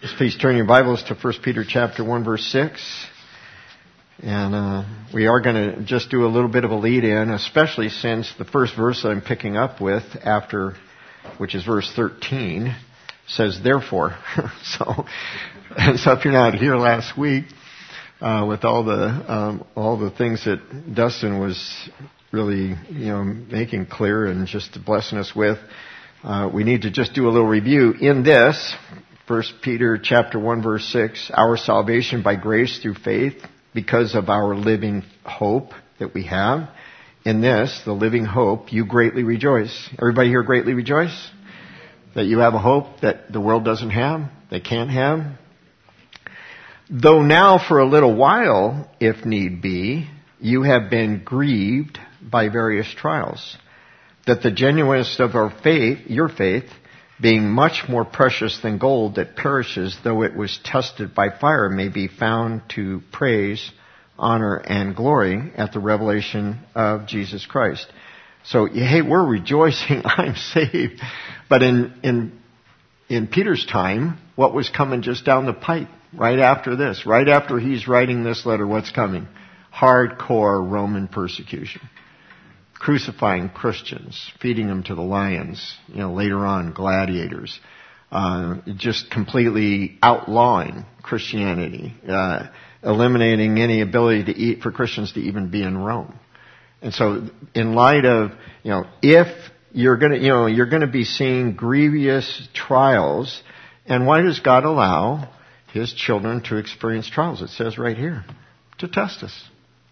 Please turn your Bibles to 1 Peter chapter 1 verse 6. And we are going to just do a little bit of a lead in, especially since the first verse I'm picking up with after, which is verse 13, says therefore. So if you're not here last week, with all the things that Dustin was really, making clear and just blessing us with, we need to just do a little review in this. 1 Peter chapter 1 verse 6, our salvation by grace through faith because of our living hope that we have. In this, the living hope, you greatly rejoice. Everybody here greatly rejoice? That you have a hope that the world doesn't have, they can't have. Though now for a little while, if need be, you have been grieved by various trials, that the genuineness of our faith, your faith, being much more precious than gold that perishes, though it was tested by fire, may be found to praise, honor, and glory at the revelation of Jesus Christ. So, hey, we're rejoicing, I'm saved. But in Peter's time, what was coming just down the pipe right after this, right after he's writing this letter, what's coming? Hardcore Roman persecution. Crucifying Christians, feeding them to the lions, later on gladiators, just completely outlawing Christianity, eliminating any ability for Christians to even be in Rome. And so in light of, if you're going to be seeing grievous trials, and why does God allow His children to experience trials? It says right here, to test us.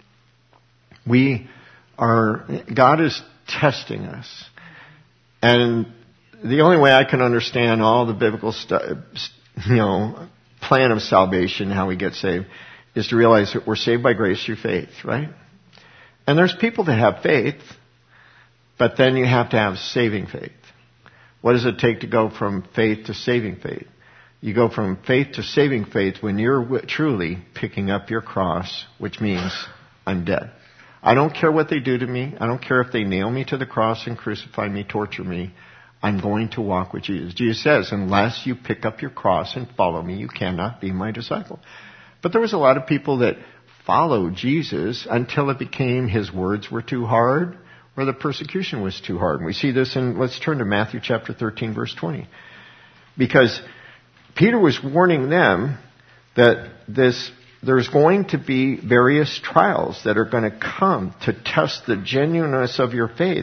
God is testing us. And the only way I can understand all the biblical plan of salvation, how we get saved, is to realize that we're saved by grace through faith, right? And there's people that have faith, but then you have to have saving faith. What does it take to go from faith to saving faith? You go from faith to saving faith when you're truly picking up your cross, which means I'm dead. I don't care what they do to me. I don't care if they nail me to the cross and crucify me, torture me. I'm going to walk with Jesus. Jesus says, unless you pick up your cross and follow me, you cannot be my disciple. But there was a lot of people that followed Jesus until it became his words were too hard or the persecution was too hard. And we see this let's turn to Matthew chapter 13, verse 20. Because Peter was warning them that there's going to be various trials that are going to come to test the genuineness of your faith.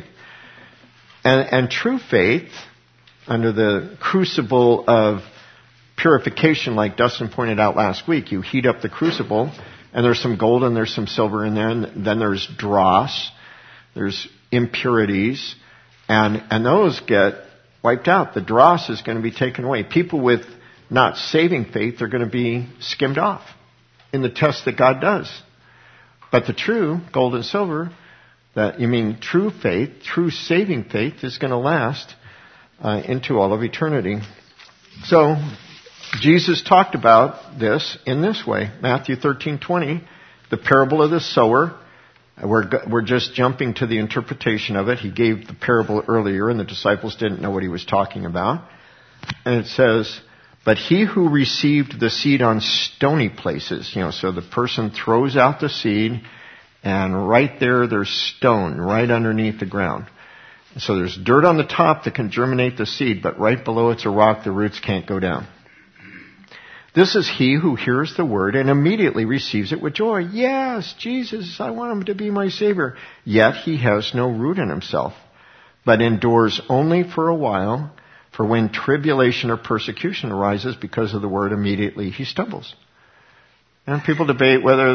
And true faith, under the crucible of purification, like Dustin pointed out last week, you heat up the crucible, and there's some gold and there's some silver in there, and then there's dross, there's impurities, and those get wiped out. The dross is going to be taken away. People with not saving faith are going to be skimmed off in the test that God does. But the true gold and silver, true faith, true saving faith is going to last into all of eternity. So Jesus talked about this in this way. Matthew 13:20, the parable of the sower. We're just jumping to the interpretation of it. He gave the parable earlier and the disciples didn't know what he was talking about. And it says, but he who received the seed on stony places, so the person throws out the seed and right there's stone right underneath the ground. So there's dirt on the top that can germinate the seed, but right below it's a rock, the roots can't go down. This is he who hears the word and immediately receives it with joy. Yes, Jesus, I want him to be my Savior. Yet he has no root in himself, but endures only for a while. For when tribulation or persecution arises because of the word, immediately he stumbles. And people debate whether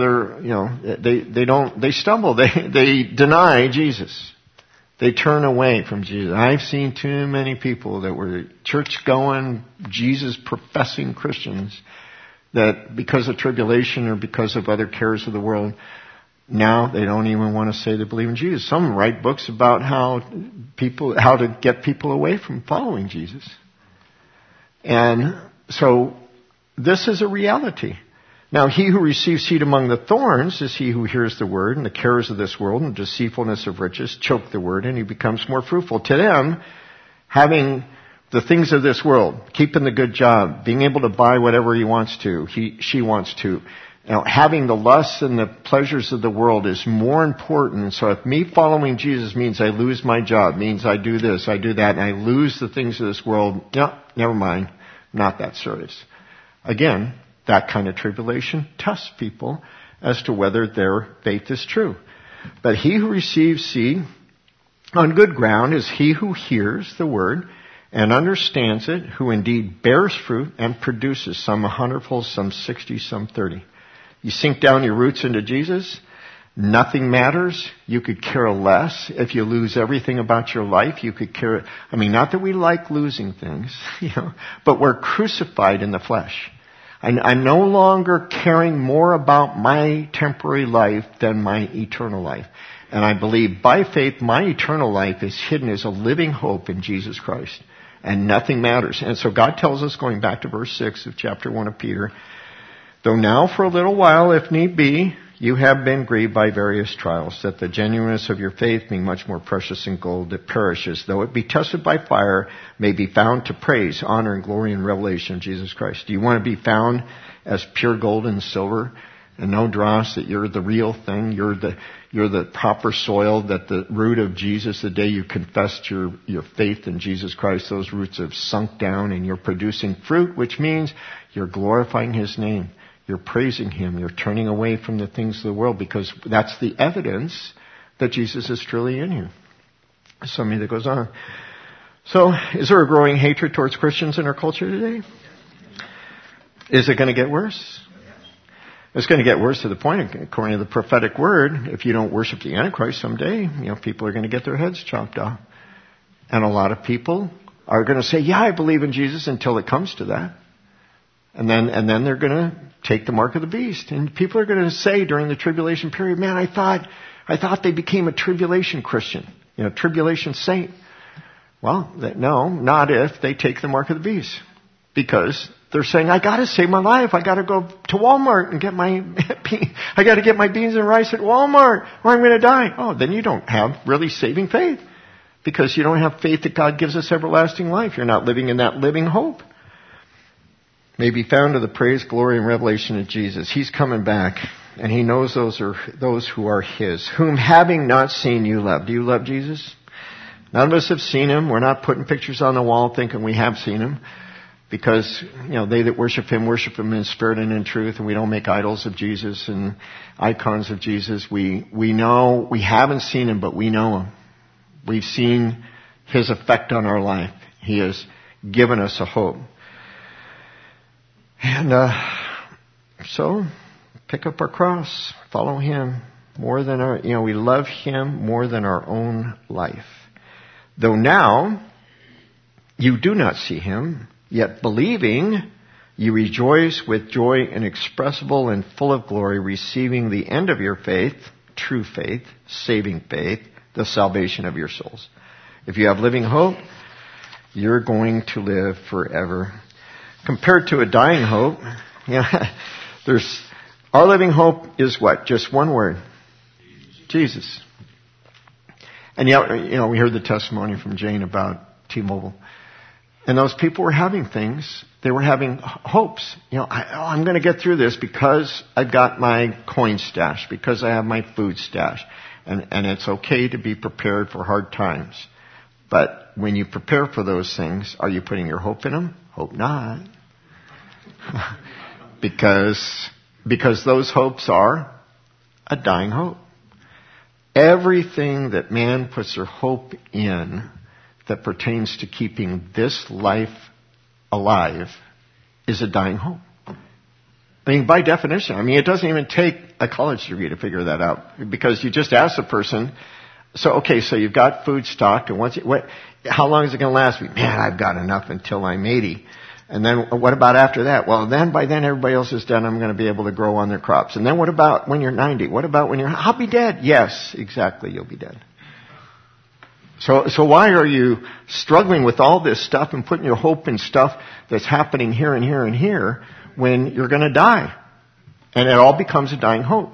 they stumble. They deny Jesus. They turn away from Jesus. I've seen too many people that were church-going, Jesus-professing Christians that because of tribulation or because of other cares of the world, now they don't even want to say they believe in Jesus. Some write books about how to get people away from following Jesus. And so this is a reality. Now he who receives seed among the thorns is he who hears the word, and the cares of this world and deceitfulness of riches choke the word, and he becomes more fruitful. To them, having The things of this world, keeping the good job, being able to buy whatever he wants to, she wants to. Having the lusts and the pleasures of the world is more important. So if me following Jesus means I lose my job, means I do this, I do that, and I lose the things of this world, no, never mind. Not that serious. Again, that kind of tribulation tests people as to whether their faith is true. But he who receives seed on good ground is he who hears the word and understands it, who indeed bears fruit and produces some 100-fold, some 60, some 30. You sink down your roots into Jesus, nothing matters. You could care less if you lose everything about your life. You could care, not that we like losing things, but we're crucified in the flesh. I'm no longer caring more about my temporary life than my eternal life. And I believe by faith my eternal life is hidden as a living hope in Jesus Christ. And nothing matters. And so God tells us, going back to verse 6 of chapter 1 of Peter, though now for a little while, if need be, you have been grieved by various trials, that the genuineness of your faith, being much more precious than gold that perishes, though it be tested by fire, may be found to praise, honor, and glory and revelation of Jesus Christ. Do you want to be found as pure gold and silver, and no dross, that you're the real thing, you're the proper soil, that the root of Jesus, the day you confessed your faith in Jesus Christ, those roots have sunk down and you're producing fruit, which means you're glorifying his name. You're praising him. You're turning away from the things of the world, because that's the evidence that Jesus is truly in you. Something that goes on. So, is there a growing hatred towards Christians in our culture today? Is it going to get worse? It's going to get worse to the point, according to the prophetic word, if you don't worship the Antichrist someday, people are going to get their heads chopped off. And a lot of people are going to say, yeah, I believe in Jesus, until it comes to that. And then they're going to take the mark of the beast. And people are going to say during the tribulation period, man, I thought they became a tribulation Christian, tribulation saint. Well, no, not if they take the mark of the beast. Because they're saying, I got to save my life. I got to go to Walmart and get I got to get my beans and rice at Walmart, or I'm going to die. Oh, then you don't have really saving faith, because you don't have faith that God gives us everlasting life. You're not living in that living hope. May be found to the praise, glory, and revelation of Jesus. He's coming back, and he knows those are those who are his, whom having not seen you love. Do you love Jesus? None of us have seen him. We're not putting pictures on the wall thinking we have seen him. Because, they that worship him in spirit and in truth, and we don't make idols of Jesus and icons of Jesus. We know, we haven't seen him, but we know him. We've seen his effect on our life. He has given us a hope. And so, pick up our cross, follow him more than we love him more than our own life. Though now, you do not see him, yet believing, you rejoice with joy inexpressible and full of glory, receiving the end of your faith, true faith, saving faith, the salvation of your souls. If you have living hope, you're going to live forever. Compared to a dying hope, our living hope is what? Just one word. Jesus. And yet, we heard the testimony from Jane about T-Mobile. And those people were having things. They were having hopes. I'm going to get through this because I've got my coin stash, because I have my food stash. And it's okay to be prepared for hard times. But when you prepare for those things, are you putting your hope in them? Hope not. because those hopes are a dying hope. Everything that man puts their hope in that pertains to keeping this life alive is a dying hope. By definition, it doesn't even take a college degree to figure that out, because you just ask the person, so you've got food stocked, and how long is it going to last me? Man, I've got enough until I'm 80. And then what about after that? Well, by then everybody else is done. I'm going to be able to grow on their crops. And then what about when you're 90? What about when I'll be dead. Yes, exactly. You'll be dead. So why are you struggling with all this stuff and putting your hope in stuff that's happening here and here and here when you're going to die? And it all becomes a dying hope.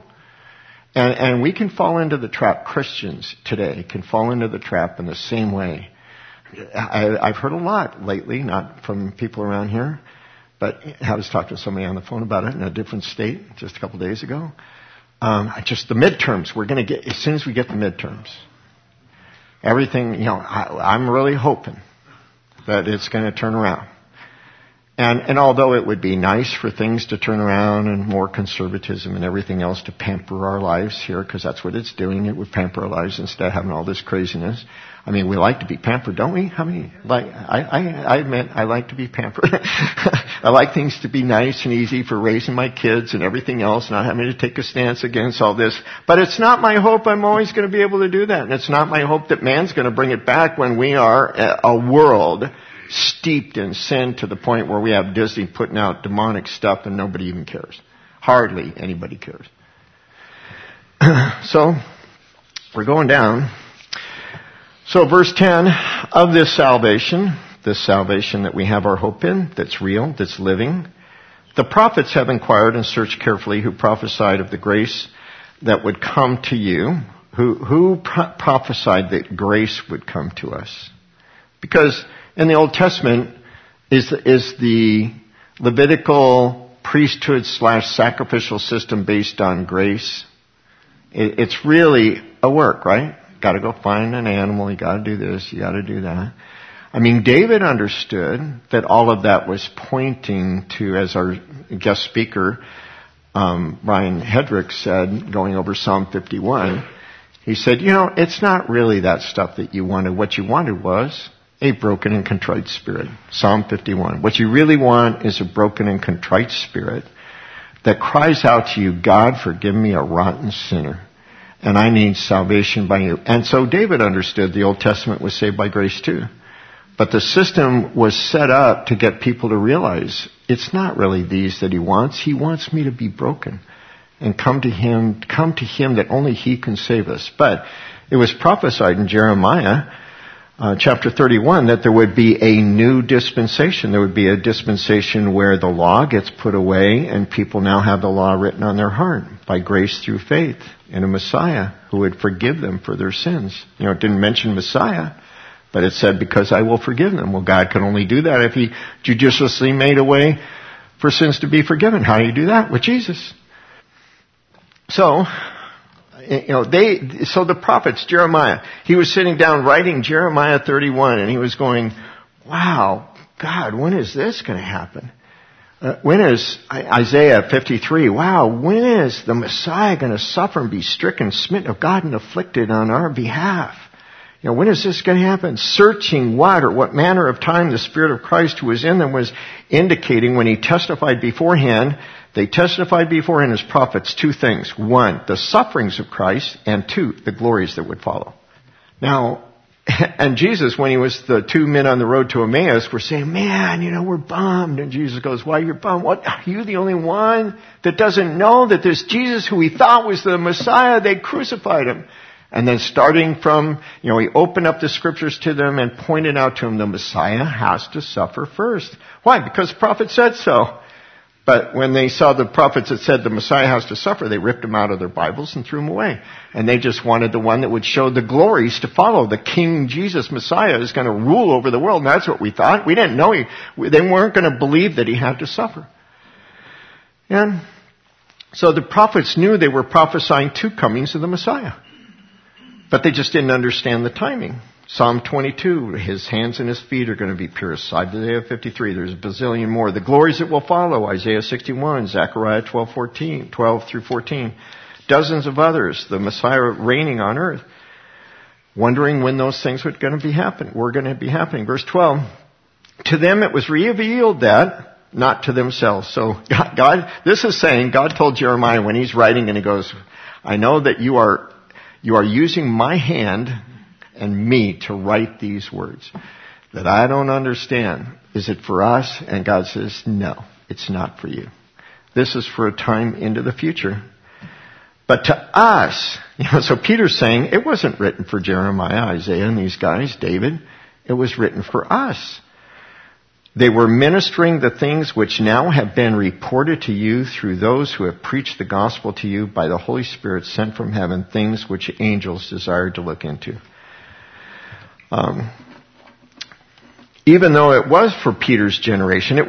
And we can fall into the trap, Christians today can fall into the trap in the same way. I've heard a lot lately, not from people around here, but I was talking to somebody on the phone about it in a different state just a couple days ago. Just the midterms. We're going to get, as soon as we get the midterms, everything, I'm really hoping that it's going to turn around. And although it would be nice for things to turn around and more conservatism and everything else to pamper our lives here, because that's what it's doing, it would pamper our lives instead of having all this craziness. I mean, we like to be pampered, don't we? How many? I admit I like to be pampered. I like things to be nice and easy for raising my kids and everything else, not having to take a stance against all this. But it's not my hope I'm always going to be able to do that. And it's not my hope that man's going to bring it back when we are a world steeped in sin to the point where we have Disney putting out demonic stuff and nobody even cares. Hardly anybody cares. So, we're going down. So verse 10, of this salvation that we have our hope in, that's real, that's living, the prophets have inquired and searched carefully who prophesied of the grace that would come to you. Who prophesied that grace would come to us? Because in the Old Testament is the Levitical priesthood / sacrificial system based on grace. It's really a work, right? Got to go find an animal. You got to do this. You got to do that. I mean, David understood that all of that was pointing to, as our guest speaker, Brian Hedrick said, going over Psalm 51, he said, it's not really that stuff that you wanted. What you wanted was a broken and contrite spirit. Psalm 51. What you really want is a broken and contrite spirit that cries out to you, God, forgive me, a rotten sinner. And I need salvation by you. And so David understood the Old Testament was saved by grace too. But the system was set up to get people to realize it's not really these that he wants. He wants me to be broken and come to him that only he can save us. But it was prophesied in Jeremiah chapter 31 that there would be a new dispensation. There would be a dispensation where the law gets put away and people now have the law written on their heart by grace through faith in a Messiah who would forgive them for their sins. It didn't mention Messiah, but it said, because I will forgive them. Well, God can only do that if he judiciously made a way for sins to be forgiven. How do you do that? With Jesus. So, so the prophets, Jeremiah, he was sitting down writing Jeremiah 31 and he was going, wow, God, when is this going to happen? When is Isaiah 53? Wow, when is the Messiah going to suffer and be stricken, smitten of God and afflicted on our behalf? When is this going to happen? Searching what manner of time the Spirit of Christ who was in them was indicating when he testified beforehand. They testified beforehand as prophets two things. One, the sufferings of Christ, and two, the glories that would follow. Now, and Jesus, when he was the two men on the road to Emmaus, were saying, man, we're bummed. And Jesus goes, why you're bummed? What? Are you the only one that doesn't know that this Jesus who we thought was the Messiah, they crucified him? And then starting from, he opened up the scriptures to them and pointed out to them the Messiah has to suffer first. Why? Because the prophet said so. But when they saw the prophets that said the Messiah has to suffer, they ripped them out of their Bibles and threw them away. And they just wanted the one that would show the glories to follow. The King Jesus Messiah is going to rule over the world. And that's what we thought. We didn't know they weren't going to believe that he had to suffer. And so the prophets knew they were prophesying two comings of the Messiah. But they just didn't understand the timing. Psalm 22, his hands and his feet are going to be pierced. Isaiah 53, there's a bazillion more. The glories that will follow, Isaiah 61, Zechariah 12 through 14. Dozens of others, the Messiah reigning on earth. Wondering when those things were going to be happening. Verse 12, to them it was revealed that, not to themselves. So God, this is saying, God told Jeremiah when he's writing and he goes, I know that you are using my hand and me to write these words that I don't understand. Is it for us? And God says, no, it's not for you. This is for a time into the future. But to us, so Peter's saying it wasn't written for Jeremiah, Isaiah, and these guys, David. It was written for us. They were ministering the things which now have been reported to you through those who have preached the gospel to you by the Holy Spirit sent from heaven, things which angels desired to look into. even though it was for Peter's generation,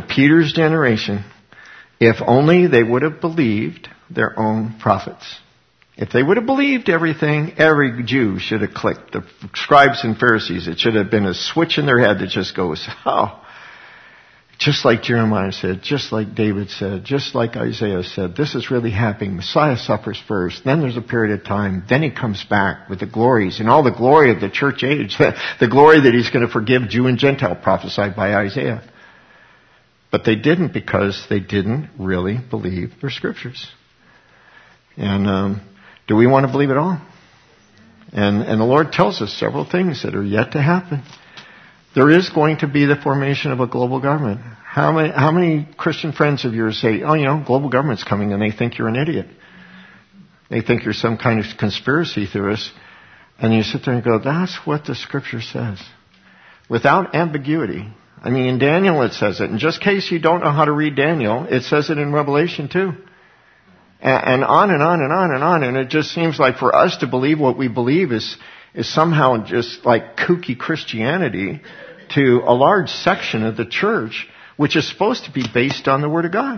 if only they would have believed their own prophets. If they would have believed everything, every Jew should have clicked. The scribes and Pharisees, it should have been a switch in their head that just goes, oh, just like Jeremiah said, just like David said, just like Isaiah said, this is really happening. Messiah suffers first, then there's a period of time, then he comes back with the glories and all the glory of the church age, the glory that he's going to forgive Jew and Gentile prophesied by Isaiah. But they didn't because they didn't really believe their scriptures. And do we want to believe it all? And the Lord tells us several things that are yet to happen. There is going to be the formation of a global government. How many Christian friends of yours say, oh, global government's coming, and they think you're an idiot. They think you're some kind of conspiracy theorist. And you sit there and go, that's what the scripture says. Without ambiguity. I mean, in Daniel it says it. And just in case you don't know how to read Daniel, it says it in Revelation too. And on and on and on and on. And it just seems like for us to believe what we believe is somehow just like kooky Christianity to a large section of the church, which is supposed to be based on the Word of God.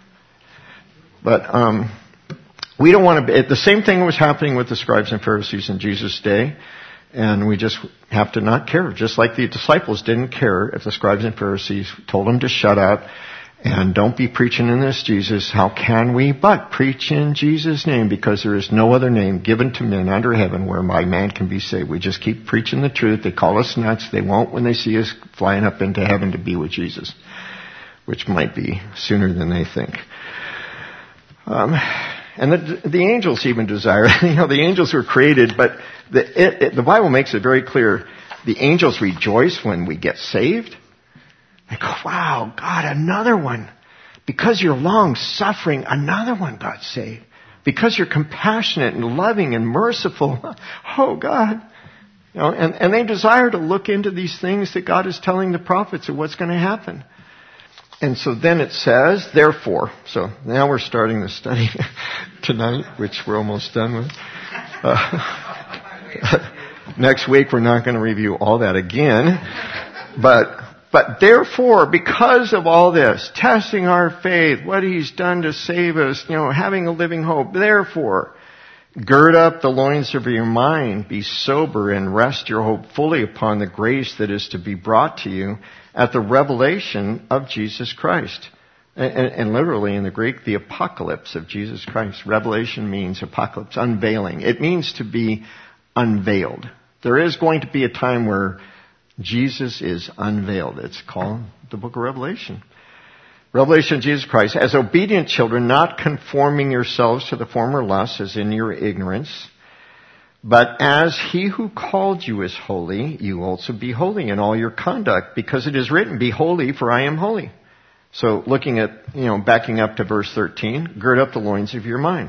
But we don't want to be... The same thing was happening with the scribes and Pharisees in Jesus' day. And we just have to not care. Just like the disciples didn't care if the scribes and Pharisees told them to shut up and don't be preaching in this Jesus. How can we but preach in Jesus' name? Because there is no other name given to men under heaven whereby man can be saved. We just keep preaching the truth. They call us nuts. They won't when they see us flying up into heaven to be with Jesus, which might be sooner than they think. And the angels even desire, the angels were created, but the Bible makes it very clear. The angels rejoice when we get saved. They go, wow, God, another one. Because you're long suffering, another one got saved. Because you're compassionate and loving and merciful. Oh, God. And they desire to look into these things that God is telling the prophets of what's going to happen. And so then it says, therefore, so now we're starting the study tonight, which we're almost done with. Next week we're not going to review all that again. But therefore, because of all this, testing our faith, what He's done to save us, having a living hope, therefore, gird up the loins of your mind, be sober, and rest your hope fully upon the grace that is to be brought to you at the revelation of Jesus Christ. And literally in the Greek, the apocalypse of Jesus Christ. Revelation means apocalypse, unveiling. It means to be unveiled. There is going to be a time where Jesus is unveiled. It's called the book of Revelation. Revelation of Jesus Christ. As obedient children, not conforming yourselves to the former lusts as in your ignorance, but as He who called you is holy, you also be holy in all your conduct, because it is written, be holy, for I am holy. So looking at, backing up to verse 13, gird up the loins of your mind.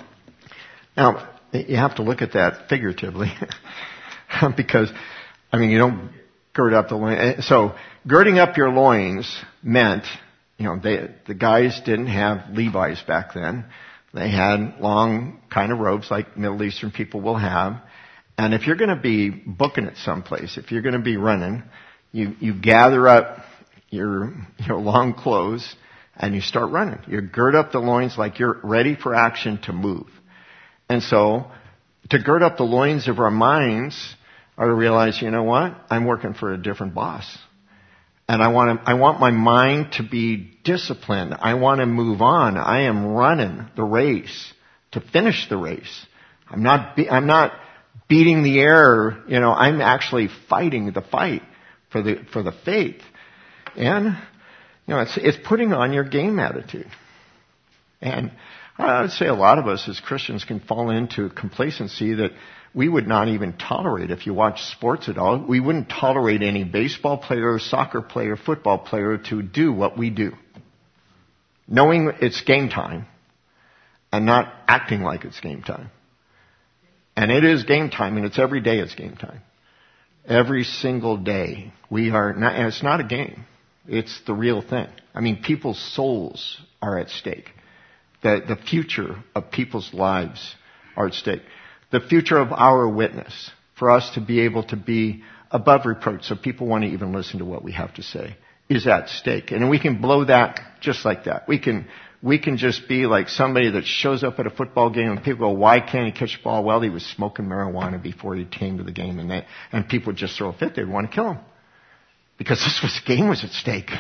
Now, you have to look at that figuratively, because, you don't gird up the loins. So girding up your loins meant, the guys didn't have Levi's back then. They had long kind of robes like Middle Eastern people will have. And if you're going to be booking it someplace, if you're going to be running, you gather up your long clothes and you start running. You gird up the loins like you're ready for action to move. And so to gird up the loins of our minds are to realize, I'm working for a different boss. And I want my mind to be disciplined. I want to move on. I am running the race to finish the race. I'm not beating the air. I'm actually fighting the fight for the faith. And, it's putting on your game attitude. And I would say a lot of us as Christians can fall into complacency that we would not even tolerate if you watch sports at all. We wouldn't tolerate any baseball player, soccer player, football player to do what we do. Knowing it's game time and not acting like it's game time. And it is game time, and it's every day it's game time. Every single day. And it's not a game. It's the real thing. People's souls are at stake. The future of people's lives are at stake. The future of our witness, for us to be able to be above reproach, so people want to even listen to what we have to say, is at stake. And we can blow that just like that. We can just be like somebody that shows up at a football game and people go, why can't he catch the ball? Well, he was smoking marijuana before he came to the game, and people would just throw a fit. They'd want to kill him. Because this game was at stake.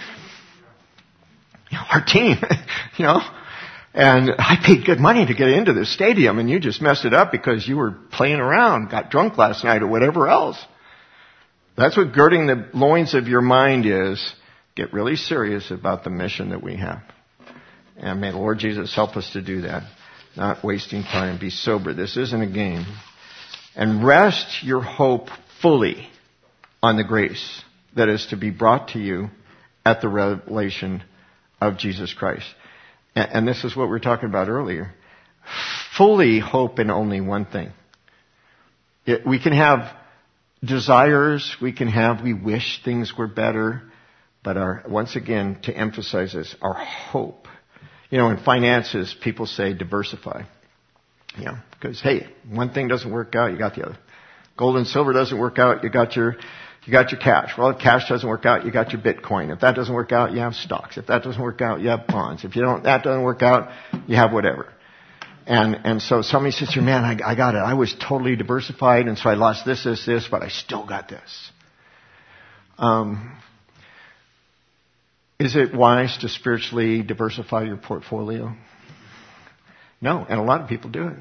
Our team, And I paid good money to get into this stadium, and you just messed it up because you were playing around, got drunk last night or whatever else. That's what girding the loins of your mind is. Get really serious about the mission that we have. And may the Lord Jesus help us to do that. Not wasting time. Be sober. This isn't a game. And rest your hope fully on the grace that is to be brought to you at the revelation of Jesus Christ. And this is what we were talking about earlier. Fully hope in only one thing. We can have desires, we wish things were better, but once again, to emphasize this, our hope. In finances, people say diversify. Because hey, one thing doesn't work out, you got the other. Gold and silver doesn't work out, you got your cash. Well, if cash doesn't work out, you got your Bitcoin. If that doesn't work out, you have stocks. If that doesn't work out, you have bonds. If that doesn't work out, you have whatever. And so somebody says to me, man, I got it. I was totally diversified, and so I lost this, but I still got this. Is it wise to spiritually diversify your portfolio? No, and a lot of people do it.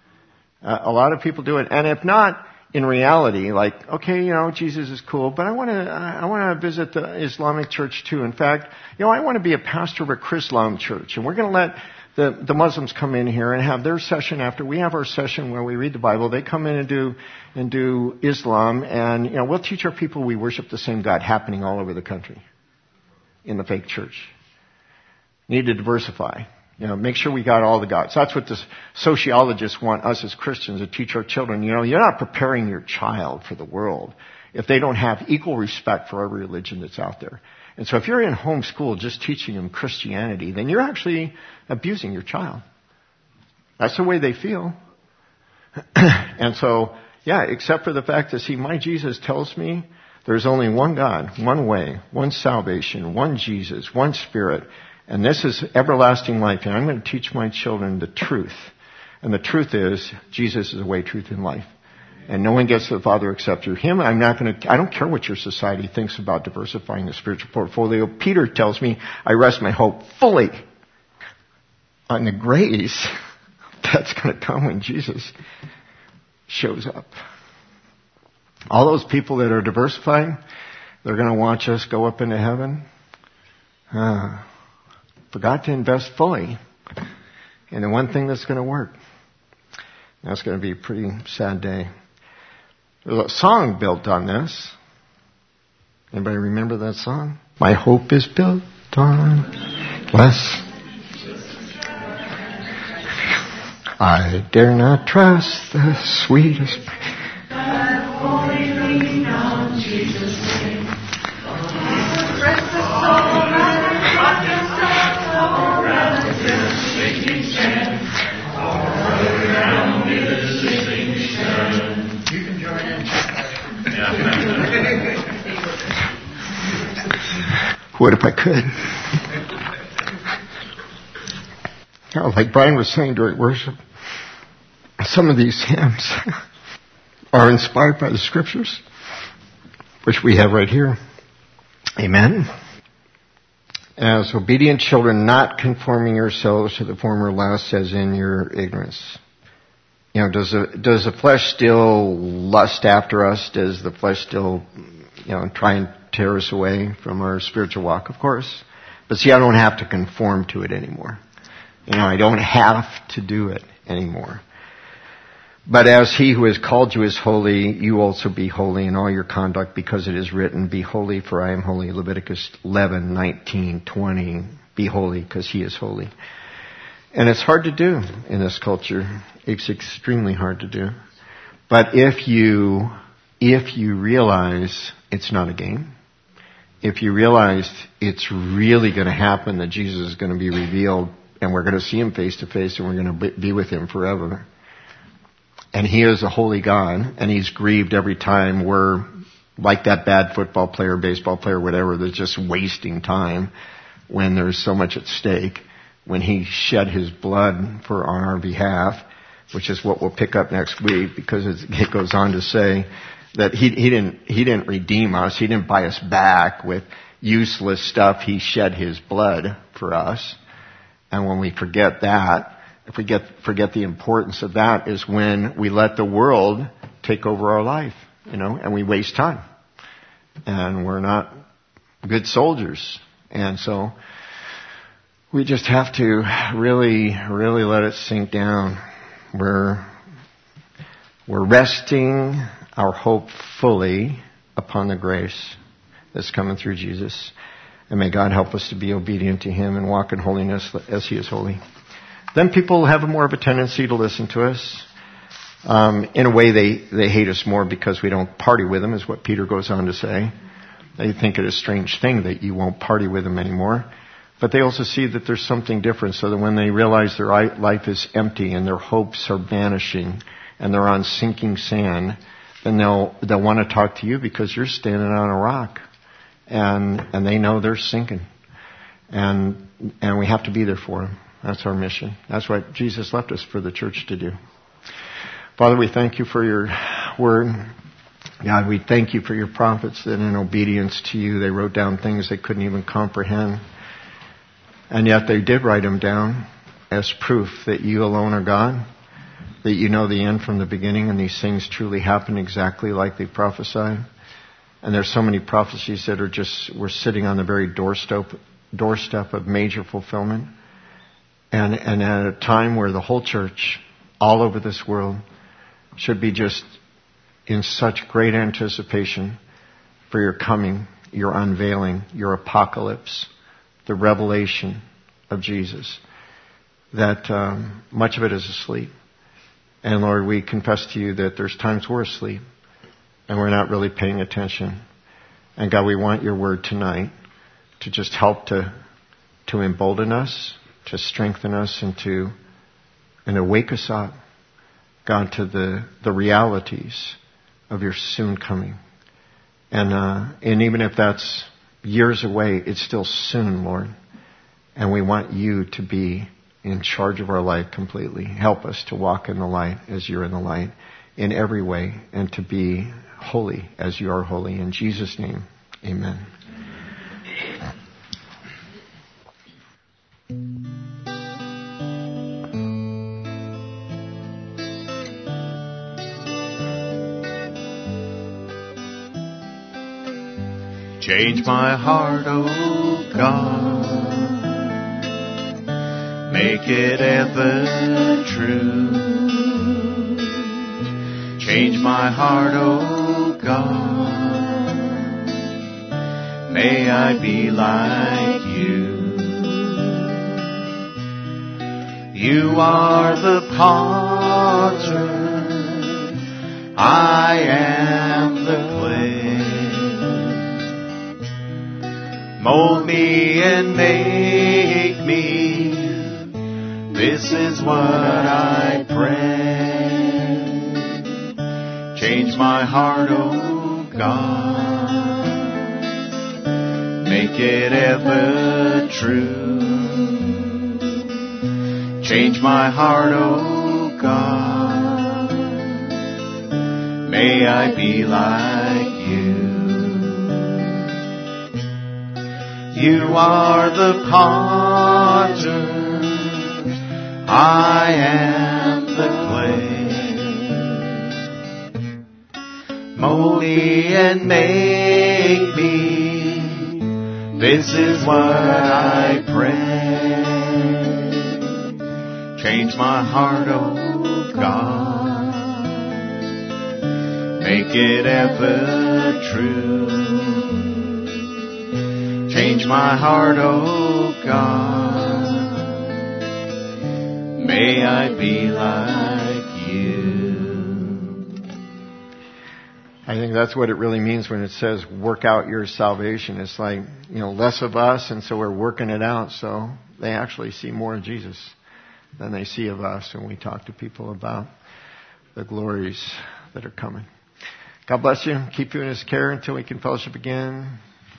And if not, in reality, like, okay, Jesus is cool, but I want to visit the Islamic church too. In fact, I want to be a pastor of a Chrislam church, and we're going to let the Muslims come in here and have their session after we have our session where we read the Bible. They come in and do Islam, and we'll teach our people we worship the same God, happening all over the country in the fake church. Need to diversify. Make sure we got all the gods. That's what the sociologists want us as Christians to teach our children. You're not preparing your child for the world if they don't have equal respect for every religion that's out there. And so if you're in homeschool just teaching them Christianity, then you're actually abusing your child. That's the way they feel. And so, except for the fact that, my Jesus tells me there's only one God, one way, one salvation, one Jesus, one Spirit. And this is everlasting life. And I'm going to teach my children the truth. And the truth is, Jesus is the way, truth, and life. And no one gets to the Father except through Him. I don't care what your society thinks about diversifying the spiritual portfolio. Peter tells me, I rest my hope fully on the grace that's going to come when Jesus shows up. All those people that are diversifying, they're going to watch us go up into heaven. Forgot to invest fully in the one thing that's going to work. That's going to be a pretty sad day. There's a song built on this. Anybody remember that song? My hope is built on less. I dare not trust the sweetest. I only lean on Jesus' name. Rest the soul and rock the soul all around this sinking sand. All around this sinking sand. You can join in. What if I could? Like Brian was saying during worship, some of these hymns are inspired by the Scriptures, which we have right here. Amen. As obedient children, not conforming yourselves to the former lusts as in your ignorance. Does the flesh still lust after us? Does the flesh still, try and tear us away from our spiritual walk? Of course. But see, I don't have to conform to it anymore. I don't have to do it anymore. But as He who has called you is holy, you also be holy in all your conduct, because it is written, be holy, for I am holy. Leviticus 11, 19, 20. Be holy, because He is holy. And it's hard to do in this culture. It's extremely hard to do. But if you realize it's not a game, if you realize it's really going to happen, that Jesus is going to be revealed, and we're going to see Him face to face, and we're going to be with Him forever. And He is a holy God, and He's grieved every time we're Like that bad football player, baseball player, whatever, that's just wasting time when there's so much at stake. When he shed his blood on our behalf, which is what we'll pick up next week, because it goes on to say that he didn't redeem us. He didn't buy us back with useless stuff. He shed his blood for us. And when we forget that, if we forget the importance of that, is when we let the world take over our life, and we waste time. And we're not good soldiers. And so we just have to really, really let it sink down. We're resting our hope fully upon the grace that's coming through Jesus. And may God help us to be obedient to Him and walk in holiness as He is holy. Then people have more of a tendency to listen to us. In a way, they hate us more because we don't party with them, is what Peter goes on to say. They think it a strange thing that you won't party with them anymore. But they also see that there's something different, so that when they realize their life is empty and their hopes are vanishing and they're on sinking sand, then they'll want to talk to you because you're standing on a rock. And they know they're sinking. And we have to be there for them. That's our mission. That's what Jesus left us for the church to do. Father, we thank you for your word. God, we thank you for your prophets that in obedience to you, they wrote down things they couldn't even comprehend. And yet they did write them down as proof that you alone are God, that you know the end from the beginning, and these things truly happen exactly like they prophesied. And there's so many prophecies that we're sitting on the very doorstep of major fulfillment. And at a time where the whole church, all over this world, should be just in such great anticipation for your coming, your unveiling, your apocalypse, the revelation of Jesus, that much of it is asleep. And Lord, we confess to you that there's times we're asleep and we're not really paying attention. And God, we want your word tonight to just help to embolden us, to strengthen us, and to wake us up, God, to the realities of your soon coming. And even if that's years away, it's still soon, Lord. And we want you to be in charge of our life completely. Help us to walk in the light as you're in the light in every way, and to be holy as you are holy. In Jesus' name, amen. Change my heart, oh God, make it ever true. Change my heart, oh God, may I be like you. You are the potter, I am the clay. Mold me and make me, this is what I pray. Change my heart, oh God, make it ever true. Change my heart, oh God, may I be like you. You are the potter, I am the clay. Mold me and make me, this is what I pray. Change my heart, oh God, make it ever true. Change my heart, oh God, may I be like you. I think that's what it really means when it says work out your salvation. It's like, less of us, and so we're working it out, so they actually see more of Jesus than they see of us when we talk to people about the glories that are coming. God bless you. Keep you in His care until we can fellowship again.